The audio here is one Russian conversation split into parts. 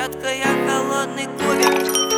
Детка, я холодный кубик.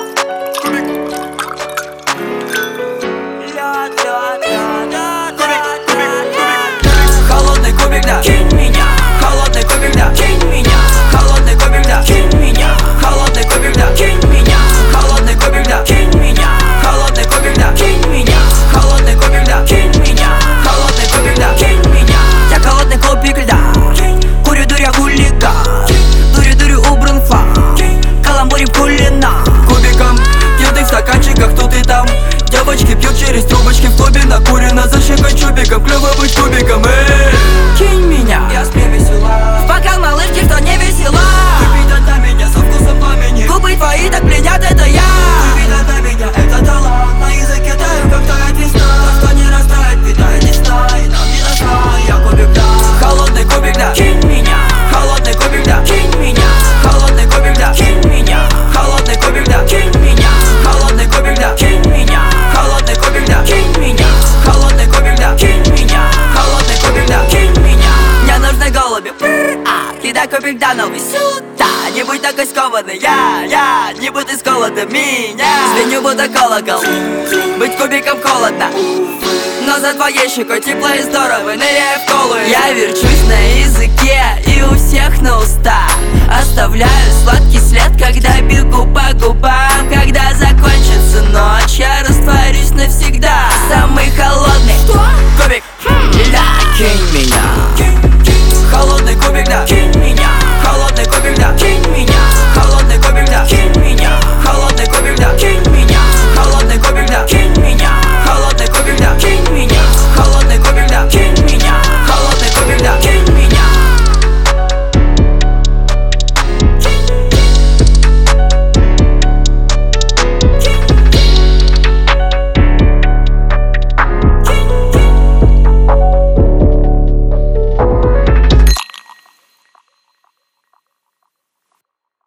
Холодный кубик, да, кинь меня. Холодный кубик, да, кинь меня. Холодный кубик, да, кинь меня. Холодный кубик, да, кинь меня. Холодный кубик, да, кинь меня. Холодный кубик, да, кинь меня. Холодный кубик, да, кинь меня. Холодный кубик, да, кинь меня. Я холодный кубик льда. Курю, дуря, хулиган. Дурю, убран фан. Каламбурим кулина. Кубиком пьют в стаканчиках тут и там. Девочки пьют через трубочки в клубе. Накурено за щекой чубиком. Клево быть кубиком, кинь меня. Я с весела. В бокал малышки, что не весела. Выпить одна меня со вкусом пламени. Губы твои так пленят, это я. Выпить одна меня, это талант. На языке таю, как тает весна. То, что не растает, питает не знает. Нам не нашла, я кубик, да. Холодный кубик, да, кинь меня. Холодный кубик, да, кинь меня. Холодный кубик, да, кинь меня. Холодный кубик, да, кинь меня. Холодный кубик, да, кинь меня. Холодный кубик, да, кинь меня. Холодный кубик, да, кинь меня. Холодный кубик, да, кинь меня. Мне нужны голуби, кидай кубик, да, новый сюда. Не будь такой скованный, я не буду сколотым меня. Звеню, будто колокол, быть кубиком холодно. Но за твоей щекой тепло и здорово, ныряя в колу. Я верчусь на языке и у всех на устах. Оставляю сладкий след, когда бегу по губам. Когда закончится ночь, я растворюсь навсегда. Самый холодный кубик, да, кинь меня. Холодный кубик, да,